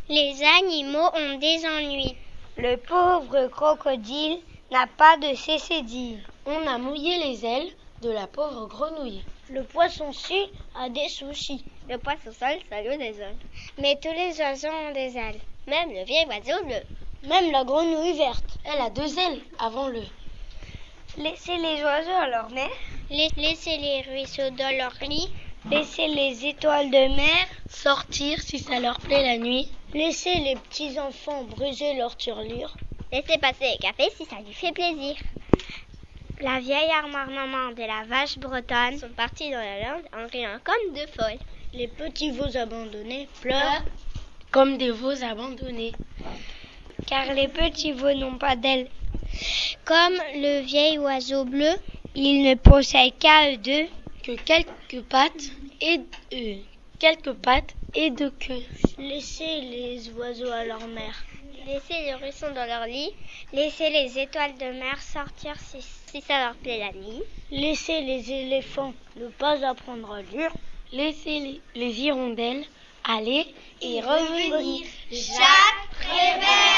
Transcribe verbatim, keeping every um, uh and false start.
Les animaux ont des ennuis. Le pauvre crocodile n'a pas de cécédille. On a mouillé les ailes de la pauvre grenouille. Le poisson-ci a des soucis. Le poisson seul, ça a des ailes. Mais tous les oiseaux ont des ailes. Même le vieil oiseau bleu. Même la grenouille verte. Elle a deux ailes avant le. Laissez les oiseaux à leur mère. Laissez les ruisseaux dans leur lit. Laissez les étoiles de mer sortir si ça leur plaît la nuit. Laissez les petits enfants briser leur tirelire. Laissez passer les cafés si ça lui fait plaisir. La vieille armoire-maman de la vache bretonne sont partis dans la lande en riant comme deux folles. Les petits veaux abandonnés pleurent comme des veaux abandonnés. Car les petits veaux n'ont pas d'ailes. Comme le vieil oiseau bleu, ils ne possèdent qu'à eux deux que quelques pattes et euh, quelques pattes et deux queues. Laissez les oiseaux à leur mère. Laissez les ruisseaux dans leur lit. Laissez les étoiles de mer sortir si, si ça leur plaît la nuit. Laissez les éléphants ne pas apprendre à lire. Laissez les, les hirondelles aller et revenir. Jacques Prévert.